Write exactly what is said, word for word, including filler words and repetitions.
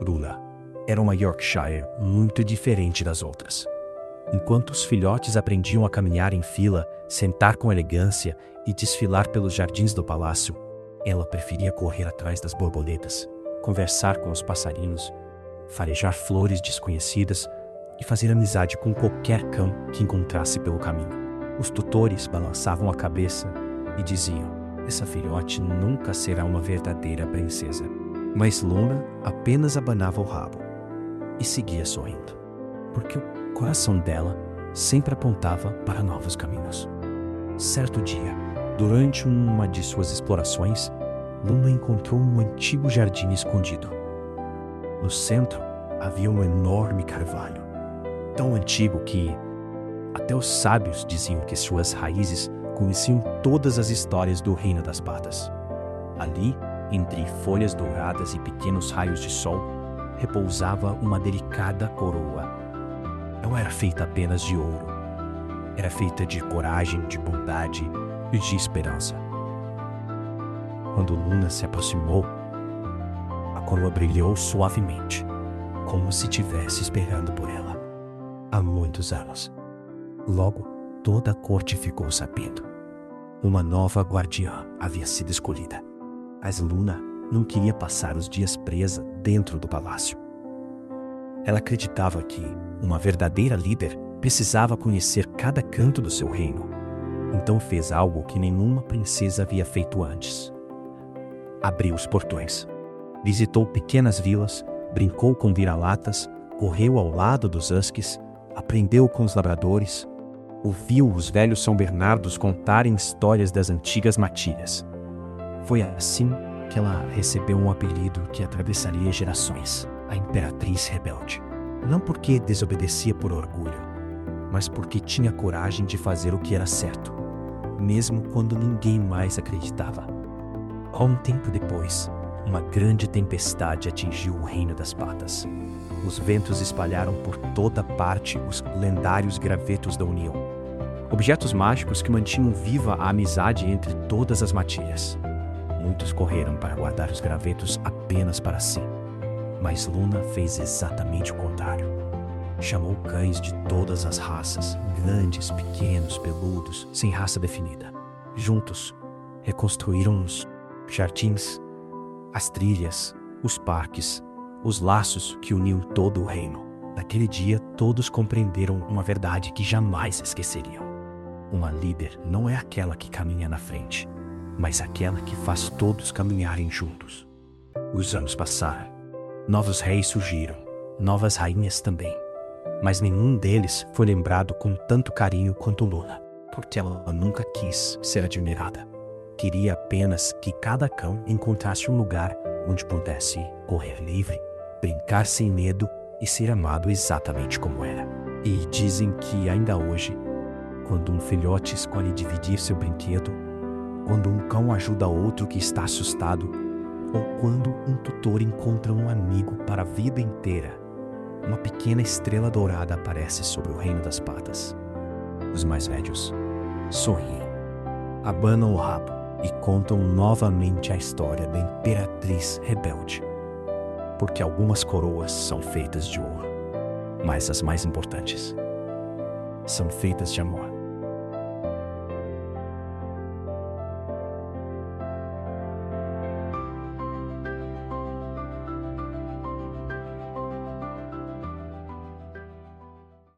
Luna era uma Yorkshire muito diferente das outras. Enquanto os filhotes aprendiam a caminhar em fila, sentar com elegância e desfilar pelos jardins do palácio, ela preferia correr atrás das borboletas, conversar com os passarinhos, farejar flores desconhecidas e fazer amizade com qualquer cão que encontrasse pelo caminho. Os tutores balançavam a cabeça e diziam: essa filhote nunca será uma verdadeira princesa. Mas Luna apenas abanava o rabo e seguia sorrindo, porque o coração dela sempre apontava para novos caminhos. Certo dia, durante uma de suas explorações, Luna encontrou um antigo jardim escondido. No centro havia um enorme carvalho, tão antigo que até os sábios diziam que suas raízes conheciam todas as histórias do Reino das Patas. Ali, entre folhas douradas e pequenos raios de sol, repousava uma delicada coroa. Não era feita apenas de ouro. Era feita de coragem, de bondade e de esperança. Quando Luna se aproximou, a coroa brilhou suavemente, como se estivesse esperando por ela há muitos anos. Logo, toda a corte ficou sabendo. Uma nova guardiã havia sido escolhida. Mas Luna não queria passar os dias presa dentro do palácio. Ela acreditava que uma verdadeira líder precisava conhecer cada canto do seu reino. Então fez algo que nenhuma princesa havia feito antes. Abriu os portões, visitou pequenas vilas, brincou com vira-latas, correu ao lado dos huskies, aprendeu com os labradores, ouviu os velhos São Bernardos contarem histórias das antigas matilhas. Foi assim que ela recebeu um apelido que atravessaria gerações: a Imperatriz Rebelde. Não porque desobedecia por orgulho, mas porque tinha coragem de fazer o que era certo, mesmo quando ninguém mais acreditava. Há um tempo depois, uma grande tempestade atingiu o Reino das Patas. Os ventos espalharam por toda parte os lendários gravetos da União, objetos mágicos que mantinham viva a amizade entre todas as matilhas. Muitos correram para guardar os gravetos apenas para si, mas Luna fez exatamente o contrário. Chamou cães de todas as raças, grandes, pequenos, peludos, sem raça definida. Juntos, reconstruíram os jardins, as trilhas, os parques, os laços que uniam todo o reino. Naquele dia, todos compreenderam uma verdade que jamais esqueceriam. Uma líder não é aquela que caminha na frente, mas aquela que faz todos caminharem juntos. Os anos passaram. Novos reis surgiram, novas rainhas também. Mas nenhum deles foi lembrado com tanto carinho quanto Luna, porque ela nunca quis ser admirada. Queria apenas que cada cão encontrasse um lugar onde pudesse correr livre, brincar sem medo e ser amado exatamente como era. E dizem que ainda hoje, quando um filhote escolhe dividir seu brinquedo, quando um cão ajuda outro que está assustado, ou quando um tutor encontra um amigo para a vida inteira, uma pequena estrela dourada aparece sobre o Reino das Patas. Os mais velhos sorriem, abanam o rabo e contam novamente a história da Imperatriz Rebelde. Porque algumas coroas são feitas de ouro, mas as mais importantes são feitas de amor.